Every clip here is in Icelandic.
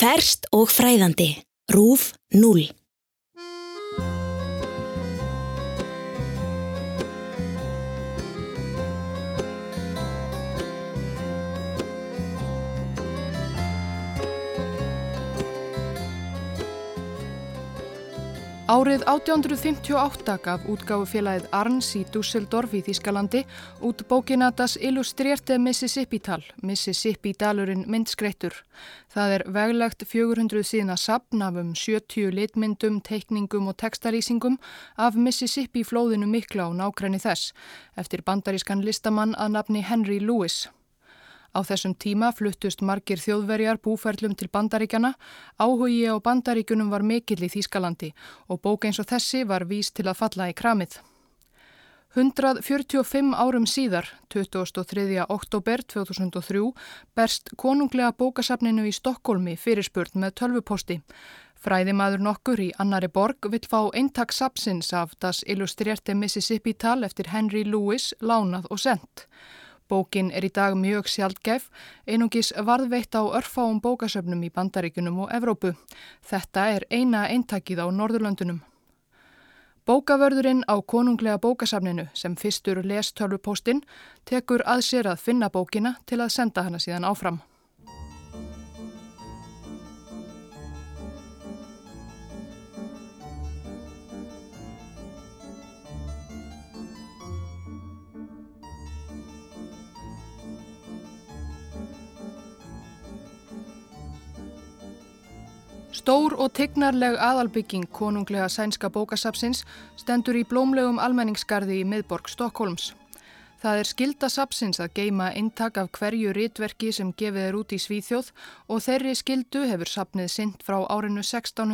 Ferskt og fræðandi. RÚV 0. Árið 1858 gaf útgáfufélagið Arns í Düsseldorf í Þýskalandi út bókina Das Illustrierte Mississippi-tal, Mississippi-dalurinn myndskreyttur. Það er veglegt 400 síðna safn af 70 litmyndum, teikningum og textalýsingum af Mississippi-flóðinu mikla og nágrenni þess, eftir bandarískan listamann að nafni Henry Lewis. Á þessum tíma fluttust margir Þjóðverjar búferlum til Bandaríkjana, áhugi á Bandaríkjunum var mikill í Þýskalandi og bók eins og þessi var vís til að falla í kramið. 145 árum síðar, 23. október 2003, berst konunglega bókasafninu í Stokkólmi fyrirspurn með tölvupósti. Fræðimaður nokkur í annari borg vill fá eintak safnsins af Das Illustrierte Mississippi-tal eftir Henry Lewis lánað og sent. Bókin er í dag mjög sjaldgæf, einungis varðveitt á örfáum bókasöfnum í Bandaríkjunum og Evrópu. Þetta er eina eintakið á Norðurlöndunum. Bókavörðurinn á konunglega bókasafninu sem fyrstur les tölvupóstinn tekur að sér að finna bókina til að senda hana síðan áfram. Stór og tignarleg aðalbygging konunglega sænska bókasafnsins stendur í blómlegum almenningsgarði í miðborg Stokkhólms. Það er skylda safnsins að geyma eintak af hverju ritverki sem gefið er út í Svíþjóð og þeirri skyldu hefur safnið sinnt frá árinu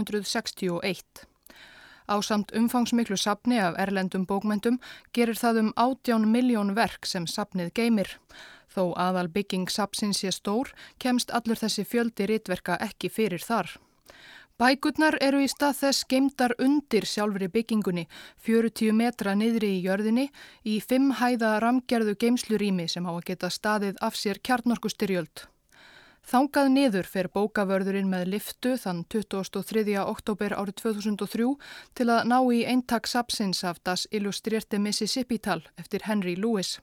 1661. Ásamt umfangsmiklu safni af erlendum bókmenntum gerir það 18 milljón verk sem safnið geymir. Þó aðalbygging safnsins sé stór, kemst allur þessi fjöldi ritverka ekki fyrir þar. Bækurnar eru í stað þess geymdar undir sjálfri byggingunni, 40 metra niðri í jörðinni, í 5 hæða rammgerðu geymslurými sem á að geta staðið af sér kjarnorkustyrjöld. Þangað niður fer bókavörðurinn með lyftu þann 23. október árið 2003 til að ná í eintak safnsins af Das Illustrierte Mississippi-tal eftir Henry Lewis.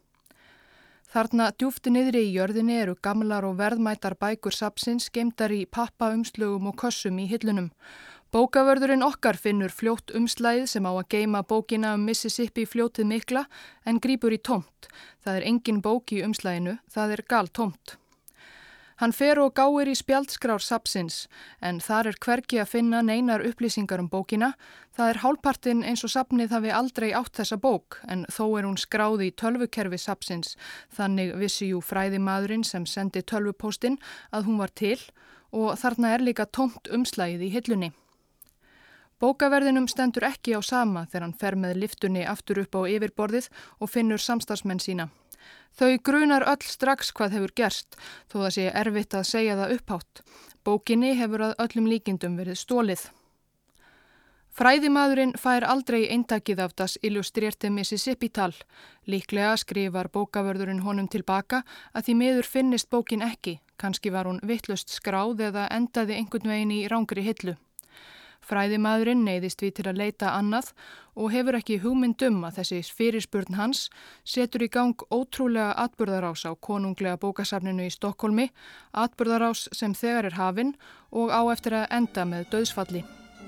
Þarna djúpt niðri í jörðinni eru gamlar og verðmætar bækur safnsins geymdar í pappaumslögum og kössum í hillunum. Bókavörðurinn okkar finnur fljótt umslagið sem á að geyma bókina Mississippi fljótið mikla en grípur í tómt. Það er engin bók í umslaginu, það er galtómt. Hann fer og gáir í spjaldskrár safnsins en þar er hvergi að finna neinar upplýsingar bókina. Það er hálfpartinn eins og safnið hafi aldrei átt þessa bók en þó er hún skráð í tölvukerfi safnsins. Þannig vissi jú fræðimaðurinn sem sendi tölvupóstinn að hún var til og þarna er líka tómt umslagið í hillunni. Bókaverðinum stendur ekki á sama þegar hann fer með lyftunni aftur upp á yfirborðið og finnur samstarfsmenn sína. Þau grunar öll strax hvað hefur gerst, þó það sé erfitt að segja það upphátt. Bókinni hefur að öllum líkindum verið stolið. Fræðimaðurinn fær aldrei eintakið af Das Illustrierte Mississippi-tal. Líklega skrifar bókavörðurinn honum tilbaka að því miður finnist bókin ekki. Kannski var hún vitlaust skráð eða endaði einhvern veginn í rangri hillu. Fræðimaðurinn neyðist við til að leita annað og hefur ekki hugmynd að þessi fyrirspurn hans setur í gang ótrúlega atburðarás á konunglega bókasafninu í Stokkhólmi, atburðarás sem þegar er hafin og á eftir að enda með dauðsfalli.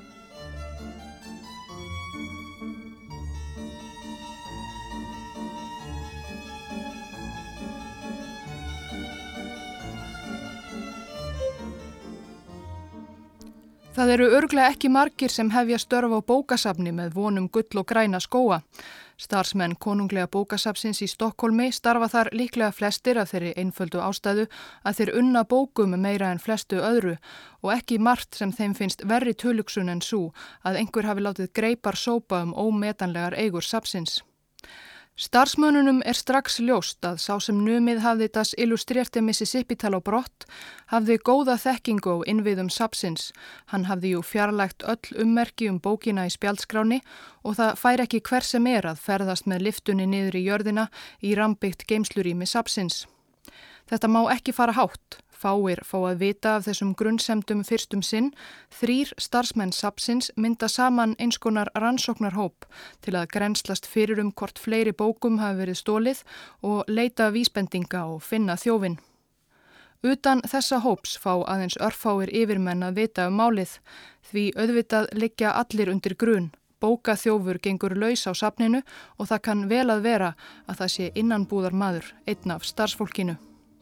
Það eru örugglega ekki margir sem hefja störf á bókasafni með vonum gull og græna skóga. Starfsmenn konunglega bókasafnsins í Stokkhólmi starfa þar líklega flestir af þeirri einföldu ástæðu að þeir unna bókum meira en flestu öðru og ekki margt sem þeim finnst verri tilhugsun en sú að einhver hafi látið greipar sópa ómetanlegar eigur safnsins. Starfsmönnunum er strax ljóst að sá sem numið hafði Das Illustrierte Mississippi-tal á brott hafði góða þekkingu á innviðum safnsins. Hann hafði jú fjarlægt öll ummerki bókina í spjaldskráni og það fær ekki hver sem er að ferðast með lyftunni niður í jörðina í rambyggt geymslurými safnsins. Þetta má ekki fara hátt. Fáir fá að vita af þessum grunnsemdum fyrstum sinn, 3 starfsmenn safnsins mynda saman eins konar rannsóknarhóp til að grenslast fyrir hvort fleiri bókum hafi verið stólið og leita vísbendinga og finna þjófinn. Utan þessa hóps fá aðeins örfáir yfirmenn að vita málið, því auðvitað liggja allir undir grun. Bókaþjófur gengur laus á safninu og það kann vel að vera að það sé innanbúðar maður, einn af starfsfólkinu.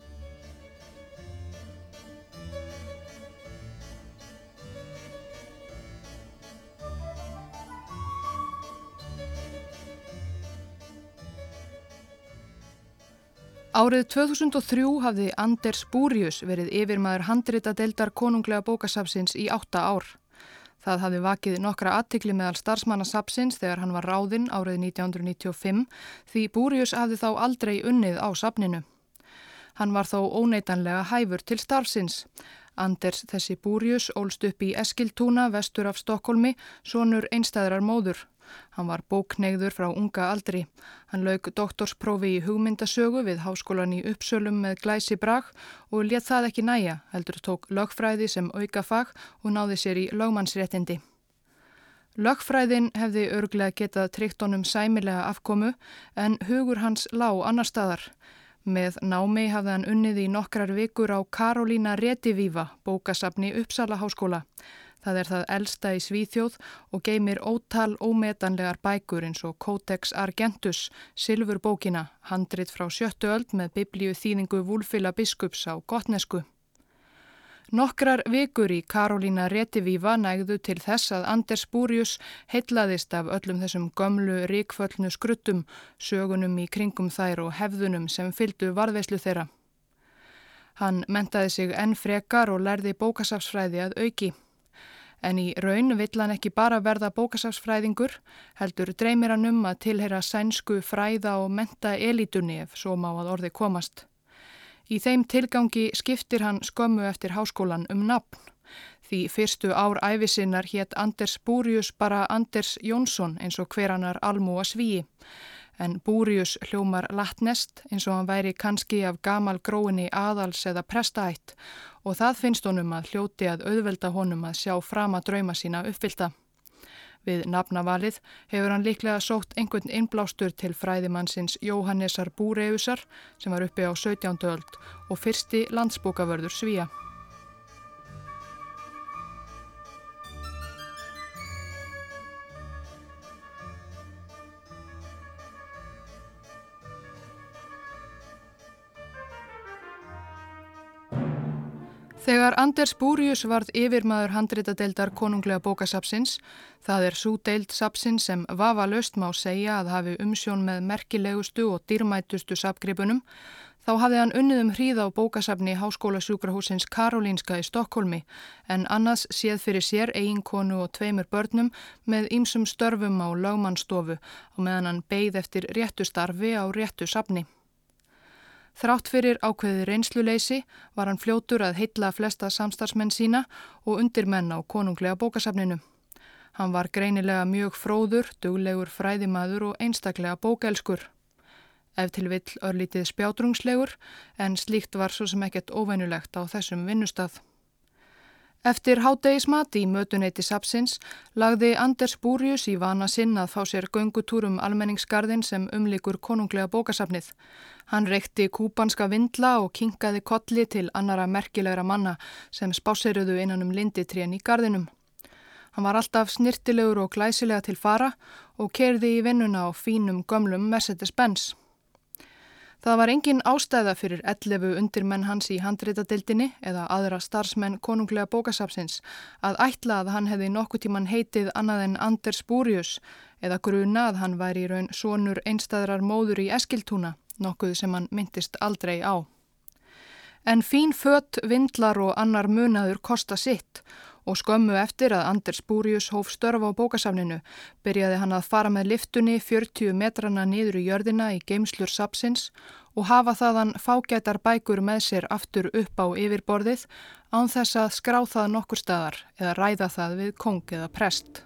Árið 2003 hafði Anders Búrius verið yfirmaður handritadeildar konunglega bókasafnsins í 8 ár. Það hafði vakið nokkra athygli meðal starfsmanna safnsins þegar hann var ráðinn árið 1995 því Búrius hafði þá aldrei unnið á safninu. Hann var þó óneitanlega hæfur til starfsins. Anders þessi Búrius ólst upp í Eskiltúna vestur af Stokkólmi, sonur einstæðrar móður. Hann var bókneigður frá unga aldri. Hann lauk doktorsprófi í hugmyndasögu við Háskólann í Uppsölum með glæsi brag og lét það ekki nægja, heldur tók lögfræði sem aukafag og náði sér í lögmannsréttindi. Lögfræðin hefði örugglega getað tryggt honum sæmilega afkomu en hugur hans lá annar staðar. Með námi hafði hann unnið í nokkrar vikur á Karolína Rediviva, bókasafni Uppsala Háskóla. Það er það elsta í Svíþjóð og geymir ótal ómetanlegar bækur eins og Codex Argentus, silfurbókina, handrit frá 7. öld með biblíuþýðingu Wulfila biskups á gotnesku. Nokkrar vikur í Karolína Rediviva nægðu til þess að Anders Búrius heillaðist af öllum þessum gömlu rykföllnu skruttum, sögunum í kringum þær og hefðunum sem fylgdu varðveislu þeirra. Hann menntaði sig enn frekar og lærði bókasafnsfræði að auki. En í raun vill hann ekki bara verða bókasafnsfræðingur, heldur dreymir hann að tilheyra sænsku fræða og mennta elítunni ef svo má að orði komast. Í þeim tilgangi skiptir hann skömmu eftir háskólan nafn. Því fyrstu ár ævi sinnar hét Anders Búrius bara Anders Jónsson eins og hver annar almúa svíi. En Búrius hljómar latneskt eins og hann væri kannski af gamalgróinni aðals eða prestaætt og það finnst honum að hljóti að auðvelda honum að sjá frama drauma sína uppfyllta. Við nafnavalið hefur hann líklega sótt einhvern innblástur til fræðimannsins Jóhannesar Búreusar sem var uppi á 17. öld og fyrsti landsbókavörður Svía. Þegar Anders Búrius varð yfirmaður handritadeildar konunglega bókasafnsins, það er sú deild safnsins sem vafalaust má segja að hafi umsjón með merkilegustu og dýrmætustu safngripunum, þá hafði hann unnið hríð á bókasafni Háskólasjúkrahússins Karolínska í Stokkólmi, en annars séð fyrir sér eiginkonu og 2 börnum með ýmsum störfum á lögmannsstofu og meðan hann beið eftir réttu starfi á réttu safni. Þrátt fyrir ákveðið reynsluleysi var hann fljótur að heilla flesta samstarfsmenn sína og undirmenn á konunglega bókasafninu. Hann var greinilega mjög fróður, duglegur fræðimaður og einstaklega bókaelskur. Ef til vill örlítið spjátrungslegur, en slíkt var svo sem ekkert óvenjulegt á þessum vinnustað. Eftir hádegismat í mötuneyti safnsins lagði Anders Búrius í vana sinn að fá sér göngutúr almenningsgarðinn sem umlykur konunglega bókasafnið. Hann reykti kúbanska vindla og kinkaði kolli til annara merkilegra manna sem spásseruðu innan linditrén í garðinum. Hann var alltaf snirtilegur og glæsilega til fara og keyrði í vinnuna á fínum gömlum Mercedes-Benz. Það var engin ástæða fyrir 11 undirmenn hans í handritadeildinni eða aðra starfsmenn konunglega bókasafnsins að ætla að hann hefði nokkuð tíman heitið annað en Anders Búrius eða gruna að hann væri í raun sonur einstæðrar móður í Eskiltúna, nokkuð sem hann myndist aldrei á. En fín föt, vindlar og annar munaður kosta sitt og skömmu eftir að Anders Búrius hóf störf á bókasafninu byrjaði hann að fara með lyftunni 40 metrana niður í jörðina í geymslur safnsins og hafa þaðan fágætar bækur með sér aftur upp á yfirborðið án þess að skrá það nokkur staðar eða ræða það við kóng eða prest.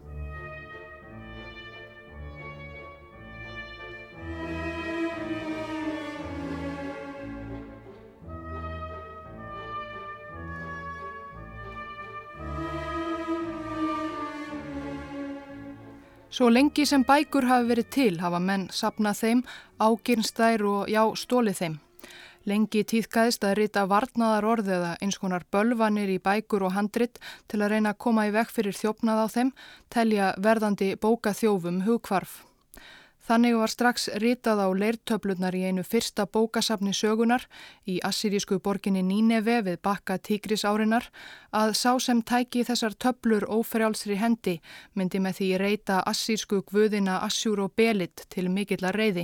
Svo lengi sem bækur hafi verið til hafa menn safnað þeim, ágirnst þær og stolið þeim. Lengi tíðkaðist að rita varnaðar orð eða eins konar bölvanir í bækur og handrit til að reyna að koma í veg fyrir þjófnað á þeim, telja verðandi bókaþjófum hughvarf. Þannig var strax ritað á leirtöflurnar í einu fyrsta bókasafni sögunar í assýrísku borginni Níneve við bakka Tígrisárinnar að sá sem tæki þessar töflur ófrjálsri hendi myndi með því reita assýrsku guðina Assúr og Belit til mikillar reiði.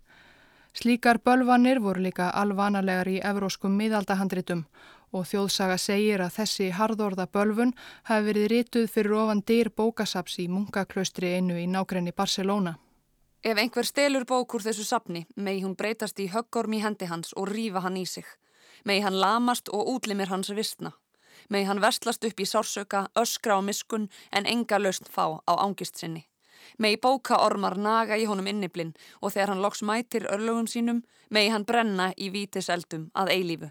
Slíkar bölvanir voru líka alvanalegar í evróskum miðaldahandritum og þjóðsaga segir að þessi harðorða bölvun hafi verið rituð fyrir ofan dyr bókasafns í munkaklaustri einu í nágrenni Barcelona. Ef einhver stelur bók úr þessu safni, megi hún breytast í höggorm í hendi hans og rífa hann í sig. Megi hann lamast og útlimir hans vistna. Megi hann verslast upp í sársauka, öskra á miskun en enga lausn fá á angist sinni. Megi bókaormar naga í honum inniblinn og þegar hann loks mætir örlögum sínum, megi hann brenna í vítiseldum að eilífu.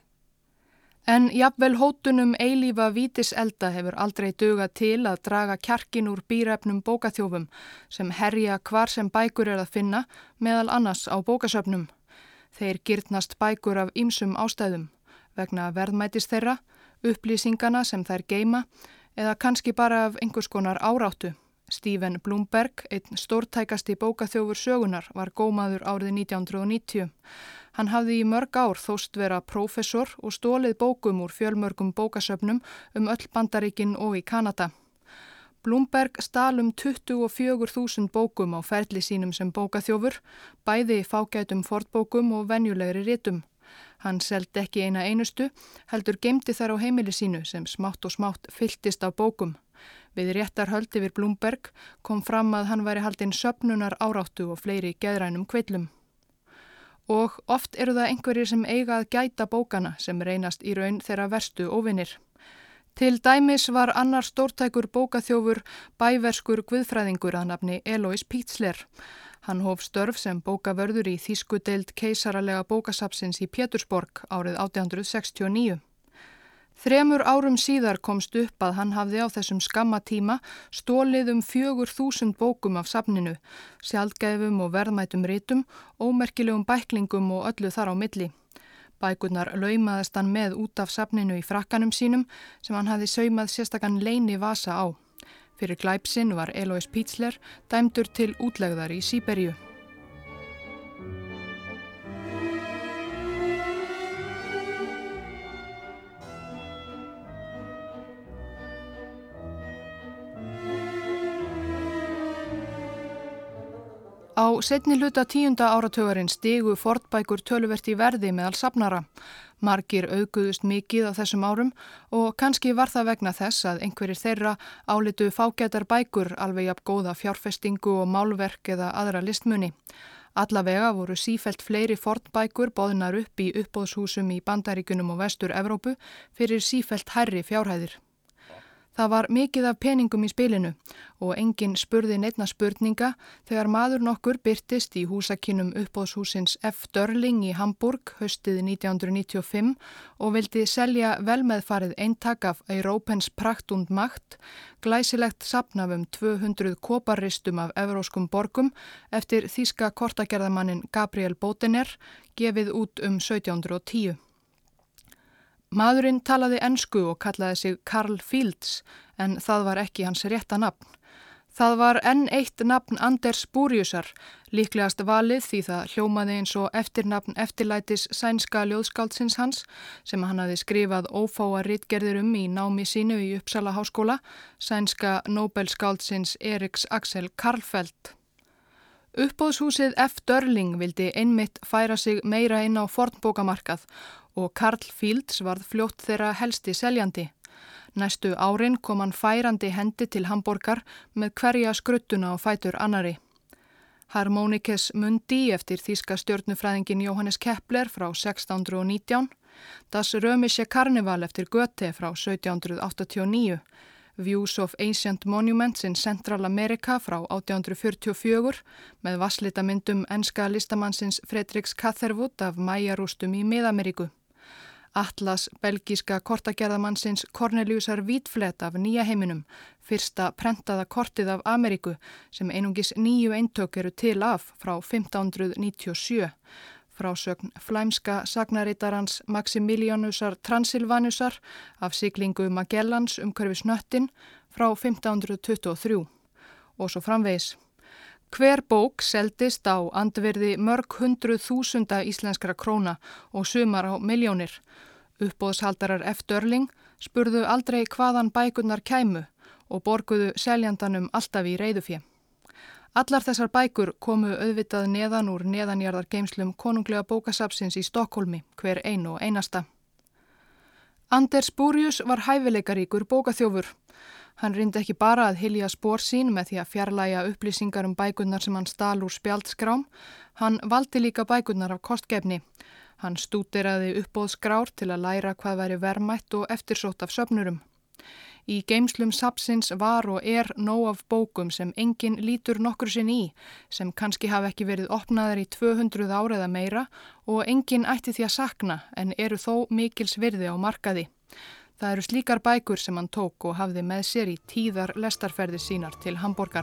En jafnvel hótunum eilífa vítiselda hefur aldrei dugað til að draga kjarkin úr bíræfnum bókaþjófum sem herja hvar sem bækur að finna, meðal annars á bókasöfnum. Þeir girnast bækur af ýmsum ástæðum, vegna verðmætis þeirra, upplýsingana sem þær geyma eða kannski bara af einhvers konar áráttu. Stephen Blumberg, einn stórtækasti bókaþjófur sögunar, var gómaður árið 1990. Hann hafði í mörg ár þóst vera prófessor og stolið bókum úr fjölmörgum bókasöfnum öll Bandaríkin og í Kanada. Blumberg stal 24.000 bókum á ferli sínum sem bókaþjófur, bæði fágætum fornbókum og venjulegri ritum. Hann seldi ekki eina einustu, heldur geymdi þær á heimili sínu sem smátt og smátt fylltist af bókum. Við réttarhöld yfir Blumberg kom fram að hann væri haldinn söfnunar áráttu og fleiri geðrænum kvillum. Og oft eru það einhverjir sem eiga að gæta bókana sem reynast í raun þeirra verstu óvinir. Til dæmis var annar stórtækur bókaþjófur bæverskur guðfræðingur að nafni Elois Pítsler. Hann hóf störf sem bókavörður í þýskudeild keisaralega bókasafnsins í Pétursborg árið 1869. 3 árum síðar komst upp að hann hafði á þessum skamma tíma stolið 4.000 bókum af safninu, sjaldgæfum og verðmætum ritum, ómerkilegum bæklingum og öllu þar á milli. Bækurnar laumaðist hann með út af safninu í frakkanum sínum sem hann hafði saumað sérstakann leyni vasa á. Fyrir glæpsinn var Elois Pítsler dæmdur til útlegðar í Síberíu. Á seinni hluta 10. áratugarins stigu fornbækur töluvert í verði meðal safnara. Margir auðguðust mikið á þessum árum og kannski var það vegna þess að einhverjir þeirra álitu fágætar bækur alveg jafn góða fjárfestingu og málverk eða aðra listmuni. Allavega voru sífellt fleiri fornbækur boðnar upp í uppboðshúsum í Bandaríkjunum og Vestur-Evrópu fyrir sífellt hærri fjárhæðir. Það var mikið af peningum í spilinu og enginn spurði neinna spurninga þegar maður nokkur birtist í húsakinnum uppboðshúsins F. Dörling í Hamburg haustið 1995 og vildi selja velmeðfarið eintak af Europens Pracht und Macht, glæsilegt safn af 200 koparristum af evróskum borgum eftir þýska kortagerðamannin Gabriel Botener, gefið út 1710. Maðurinn talaði ensku og kallaði sig Karl Fields, en það var ekki hans rétta nafn. Það var enn eitt nafn Anders Buriusar, líklegast valið því það hljómaði eins og eftirnafn eftirlætis sænska ljóðskáldsins hans, sem hann hafði skrifað ófáa ritgerðir í námi sínu í Uppsala háskóla, sænska Nobelskáldsins Eriks Axel Karlfeldt. Uppboðshúsið F. Dörling vildi einmitt færa sig meira inn á fornbókamarkað og Karl Fields varð fljótt þeirra helsti seljandi. Næstu árin kom hann færandi hendi til Hamborgar með hverja skruttuna á fætur annari. Harmonikes Mundi eftir þýska stjörnufræðingin Johannes Kepler frá 1619, Das Römische Karneval eftir Goethe frá 1789, Views of Ancient Monuments in Central America frá 1844 með vasslitamyndum enska listamannsins Frederiks Catherwood af Mæjarústum í Mið-Ameríku. Atlas belgíska kortagerðamannsins Corneliusar Hvítflet af Nýja heiminum, fyrsta prentaða kortið af Ameríku sem einungis 9 eintök eru til af frá 1597. Frásögn flæmska sagnaritarans Maximilianusar Transylvanusar af siglingu Magellans umhverfis hnöttin frá 1523 og svo framvegis. Hver bók seldist á andvirði mörg 100.000 íslenskra króna og sumar á milljónir. Uppboðshaldarar F. Dörling spurðu aldrei hvaðan bækurnar kæmu og borguðu seljandanum alltaf í reiðufé. Allar þessar bækur komu auðvitað neðan úr neðanjarðargeymslum konunglega bókasafnsins í Stokkhólmi, hver ein og einasta. Anders Burius var hæfileikaríkur bókaþjófur. Hann reyndi ekki bara að hylja spor sín með því að fjarlægja upplýsingar bækurnar sem hann stal úr spjaldskrám, hann valdi líka bækurnar af kostgæfni. Hann stúderaði uppboðskrár til að læra hvað væri verðmætt og eftirsótt af söfnurum. Í geymslum safnsins var og nóg af bókum sem enginn lítur nokkru sinni í, sem kannski hafa ekki verið opnaðar í 200 ár eða meira og enginn ætti því að sakna en eru þó mikils virði á markaði. Það eru slíkar bækur sem hann tók og hafði með sér í tíðar lestarferðir sínar til Hamborgar.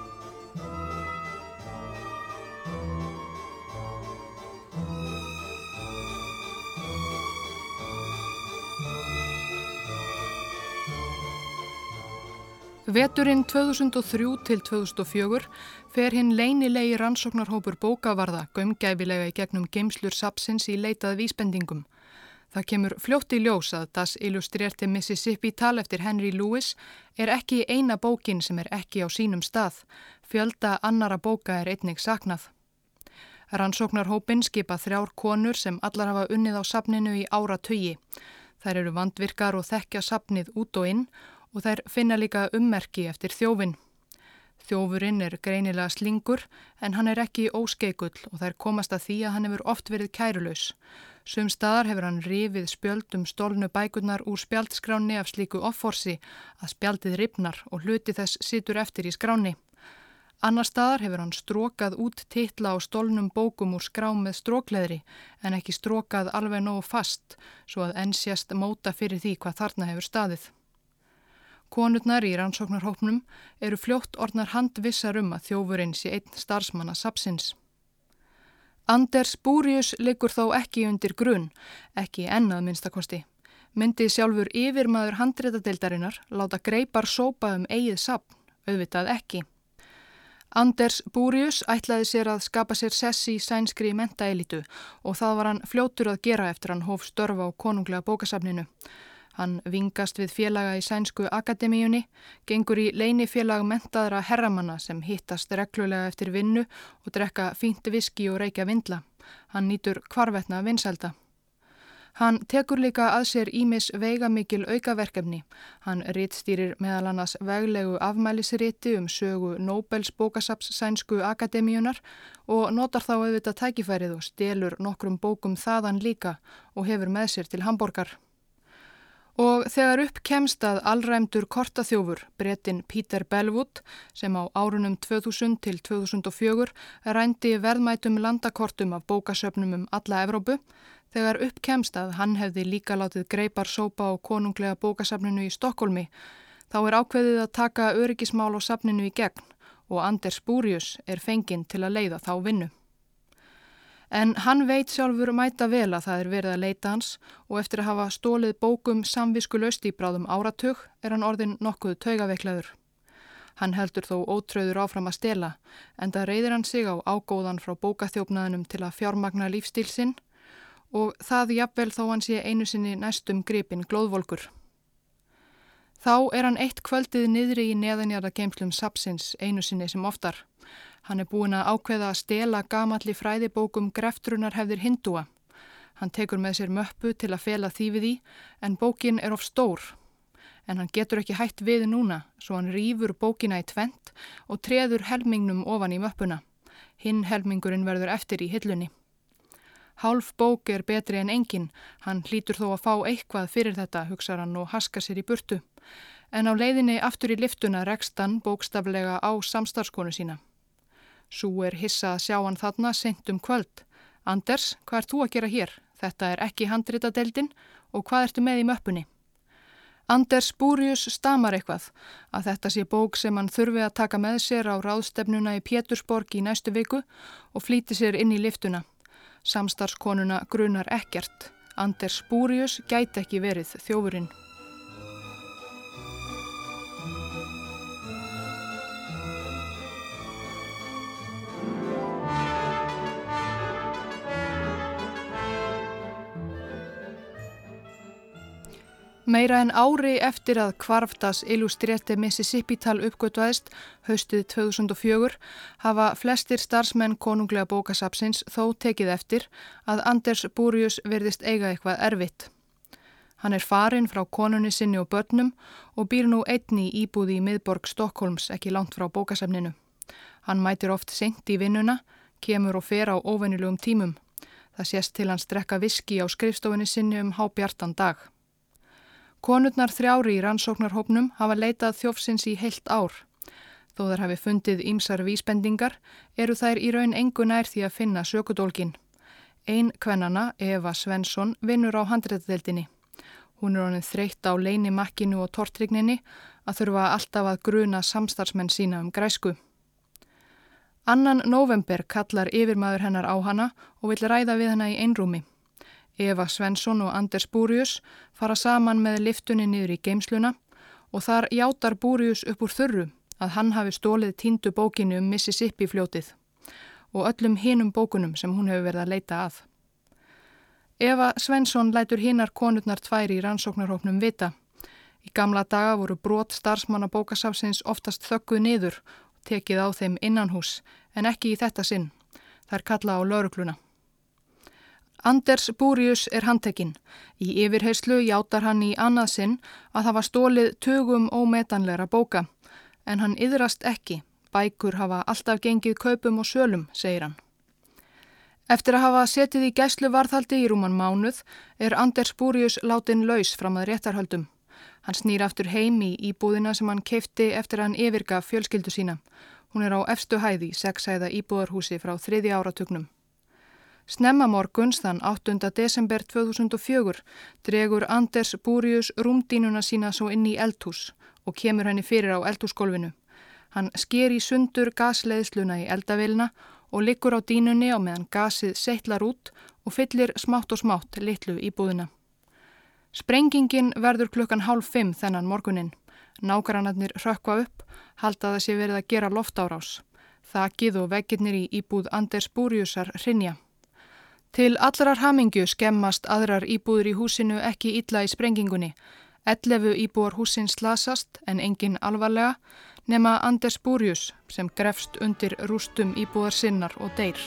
Veturinn 2003 til 2004 fer hinn leynilegi rannsóknarhópur bókavarða gaumgæfilega í gegnum geymslur safnsins í leitað vísbendingum. Það kemur fljótt í ljós að Das Illustrierte Mississippi-tal eftir Henry Lewis ekki eina bókin sem ekki á sínum stað. Fjölda annara bóka einnig saknað. Rannsóknarhópinn skipa 3 konur sem allar hafa unnið á safninu í áratugi. Þær eru vandvirkar og þekkja safnið út og inn og þær finna líka ummerki eftir þjófinn. Þjófurinn greinilega slingur en hann ekki óskeikull og þær komast að því að hann hefur oft verið kærulaus. Sums staðar hefur hann rifið spjöld stolnu bækurnar úr spjaldskránni af slíku offorsi að spjaldið rifnar og hluti þess situr eftir í skránni. Annar staðar hefur hann strokað út titla á stolnum bókum úr skrám með strókleðri en ekki strokað alveg nógu fast svo að enn sést móta fyrir því hvað þarna hefur staðið. Konurnar í rannsóknarhópnum eru fljótt orðnar handvissar að þjófurinn sé einn starfsmanna safnsins. Anders Burius liggur þó ekki undir grun, ekki enn að minnstakosti. Myndi sjálfur yfirmaður handritadeildarinnar láta greipar sópa eigið safn, auðvitað ekki. Anders Burius ætlaði sér að skapa sér sess í sænskri menntaelítu og það var hann fljótur að gera eftir hann hóf störf á konunglega bókasafninu. Hann vingast við félaga í sænsku akademíunni, gengur í leynifélag menntaðra herramanna sem hittast reglulega eftir vinnu og drekka fínt viski og reykja vindla. Hann nýtur hvarvetna vinsælda. Hann tekur líka að sér ýmis veigamikil aukaverkefni. Hann ritstýrir meðal annars veglegu afmælisriti sögu Nóbels bókasafns sænsku akademíunar og notar þá auðvitað tækifærið og stelur nokkrum bókum þaðan líka og hefur með sér til Hamborgar. Og þegar upp kemst að alræmdur kortaþjófur, Bretinn Peter Bellwood, sem á árunum 2000 til 2004 rændi verðmætum landakortum af bókasöfnum alla Evrópu, þegar upp kemst að hann hefði líka látið greipar sópa á konunglega bókasafninu í Stokkhólmi, þá ákveðið að taka öryggismál á safninu í gegn og Anders Burius fenginn til að leiða þá vinnu. En hann veit sjálfur mæta vel að það verið að leita hans og eftir að hafa stólið bókum samviskulaust í bráðum áratug hann orðinn nokkuð taugaveiklaður. Hann heldur þó ótrauður áfram að stela, enda reiðir hann sig á ágóðan frá bókaþjófnaðinum til að fjármagna lífstíl sinn og það jafnvel þó hann sé einu sinni næstum gripinn glóðvolgur. Þá hann eitt kvöldið niðri í neðanjarðargeymslum safnsins einu sinni sem oftar. Hann búinn að ákveða að stela gamalli fræðibókum greftrunarhefðir hindúa. Hann tekur með sér möppu til að fela þýfið í, en bókin of stór. En hann getur ekki hætt við núna, svo hann rífur bókina í tvennt og treður helmingnum ofan í möppuna. Hinn helmingurinn verður eftir í hillunni. Hálf bók betri en engin, hann hlýtur þó að fá eitthvað fyrir þetta, hugsar hann og haskar sér í burtu. En á leiðinni aftur í liftuna rekst hann bókstaflega á samstarfskonu sína. Sú hissa að sjá hann þarna seint kvöld. Anders, hvað þú að gera hér? Þetta er ekki handritadeildin og hvað ertu með í möppunni? Anders Búrius stamar eitthvað að þetta sé bók sem hann þurfi að taka með sér á ráðstefnuna í Pétursborg í næstu viku og flýti sér inn í liftuna. Samstarfskonuna grunar ekkert. Anders Búrius gæti ekki verið þjófurinn. Meira en ári eftir að Hvarfdas Illustrerte Mississippi-tal uppgötvaðist haustið 2004 hafa flestir starfsmenn Konunglega bókasafnsins þó tekið eftir að Anders Búrius virðist eiga eitthvað erfitt. Hann er farinn frá konunni sinni og börnum og býr nú einn í íbúði í miðborg Stokkólms ekki langt frá bókasafninu. Hann mætir oft seint í vinnuna, kemur og fer á óvenjulegum tímum. Það sést til hans drekka viski á skrifstofunni sinni hábjartan dag. Konurnar 3 í rannsóknarhópnum hafa leitað þjófsins í heilt ár. Þó þær hafi fundið ýmsar vísbendingar eru þær í raun engu nær því að finna sökudólgin. Ein kvennanna, Eva Svensson, vinnur á handritadeildinni. Hún er orðin þreytt á leynimakkinu og tortrygninni að þurfa alltaf að gruna samstarfsmenn sína græsku. 2. nóvember kallar yfirmaður hennar á hana og vill ræða við hana í einrúmi. Eva Svensson og Anders Búrius fara saman með liftunni niður í geymsluna og þar játar Búrius upp úr þurru að hann hafi stólið týndu bókinu Mississippi fljótið og öllum hinum bókunum sem hún hefur verið að leita að. Eva Svensson lætur hinar konurnar 2 í rannsóknarhópnum vita. Í gamla daga voru brot starfsmanna bókasafnsins oftast þögguð niður og tekið á þeim innanhús en ekki í þetta sinn. Þær kalla á lögregluna. Anders Búrius er handtekinn. Í yfirheyslu játar hann í annað sinn að hafa stólið tugum ómetanlegra bóka. En hann iðrast ekki. Bækur hafa alltaf gengið kaupum og sölum, segir hann. Eftir að hafa setið í gæsluvarðhaldi í rúman mánuð er Anders Búrius látin laus fram að réttarhöldum. Hann snýr aftur heim í íbúðina sem hann keypti eftir að hann yfirgaf fjölskyldu sína. Hún er á efstu hæð í 6 hæða íbúðarhúsi frá 3. áratugnum. Snemma morguns þann 8. desember 2004 dregur Anders Búrius rúmdínuna sína svo inn í eldhús og kemur henni fyrir á eldhúsgólfinu. Hann sker í sundur gasleiðsluna í eldavélina og liggur á dínunni á meðan gasið seitlar út og fyllir smátt og smátt litlu íbúðina. Sprengingin verður 4:30 þennan morguninn. Nágrannarnir hrökkva upp, halda það sé verið að gera loftárás. Þakið og veggirnir í íbúð Anders Búriusar hrynja. Til allrar hamingju skemmast aðrar íbúður í húsinu ekki illa í sprengingunni. 11 íbúar húsins slasast en engin alvarlega nema Anders Búrius sem grefst undir rústum íbúðar sinnar og deyr.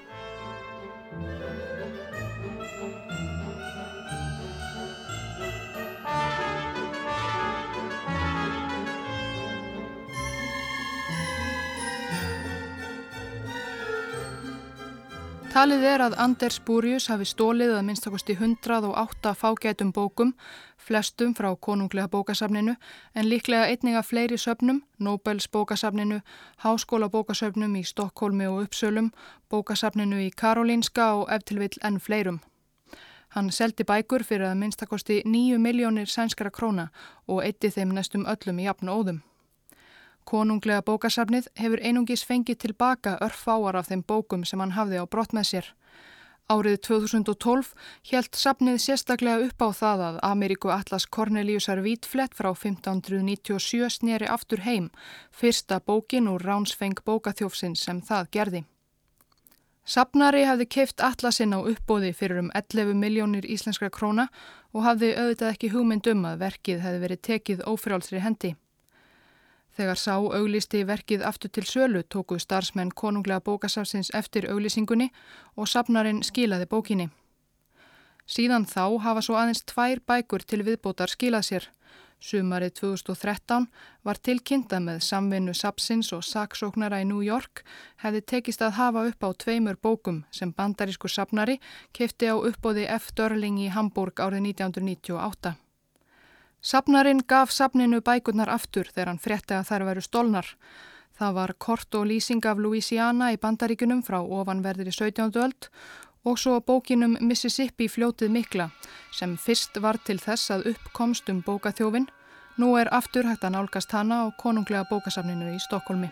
Talið er að Anders Búrius hafi stólið að minnstakosti 108 fágætum bókum, flestum frá Konunglega bókasafninu, en líklega einnig af fleiri söfnum, Nobels bókasafninu, Háskólabókasöfnum í Stokkhólmi og Uppsölum, bókasafninu í Karolinska og ef til vill enn fleirum. Hann seldi bækur fyrir að minnstakosti 9 milljónir sænskra króna og eyddi þeim næstum öllum í jafn óðum. Konunglega bókasafnið hefur einungis fengið tilbaka örfáar af þeim bókum sem hann hafði á brott með sér. Árið 2012 hélt safnið sérstaklega upp á það að Ameríku Atlas Corneliusar Hvítflett frá 1597 sneri aftur heim, fyrsta bókin úr ránsfeng bókaþjófsins sem það gerði. Safnari hafði keypt atlasinn á uppboði fyrir 11 milljónir íslenskra króna og hafði auðvitað ekki hugmynd að verkið hefði verið tekið ófrjálsri hendi. Þegar sá auglýsti verkið aftur til sölu tóku starfsmenn Konunglega bókasafnsins eftir auglýsingunni og safnarinn skilaði bókinni. Síðan þá hafa svo aðeins 2 bækur til viðbótar skilað sér. Sumarið 2013 var tilkynnt að með samvinnu safnsins og saksóknara í New York hefði tekist að hafa upp á 2 bókum sem bandarískur safnari keypti á uppboði F. Dörling í Hamburg árið 1998. Safnarinn gaf safninu bækurnar aftur þegar hann frétti að þær væru stolnar. Það var kort og lýsing af Louisiana í Bandaríkjunum frá ofanverðri 17. öld Og svo bókinum Mississippi fljótið mikla sem fyrst var til þess að uppkomst bókaþjófinn. Nú aftur hægt að nálgast hana á konunglega bókasafninu í Stokkólmi.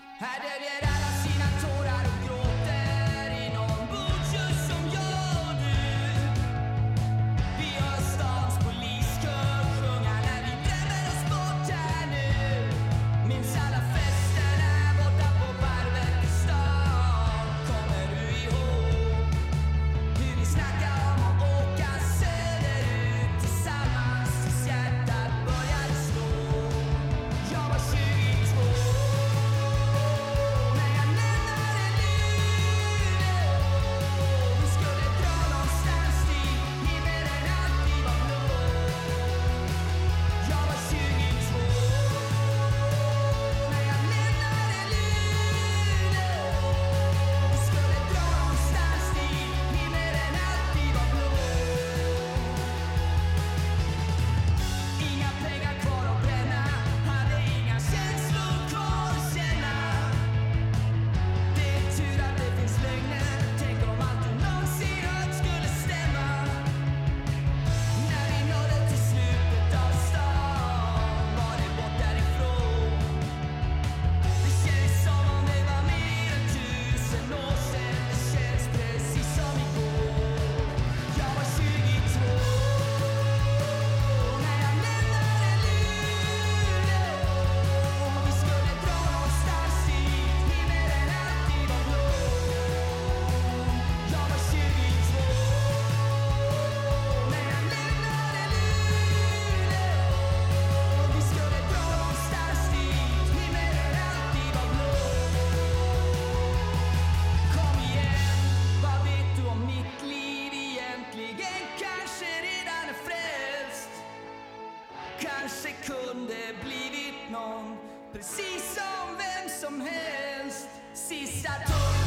Kanske kunde blivit någon, precis som vem som helst. Sista tåget.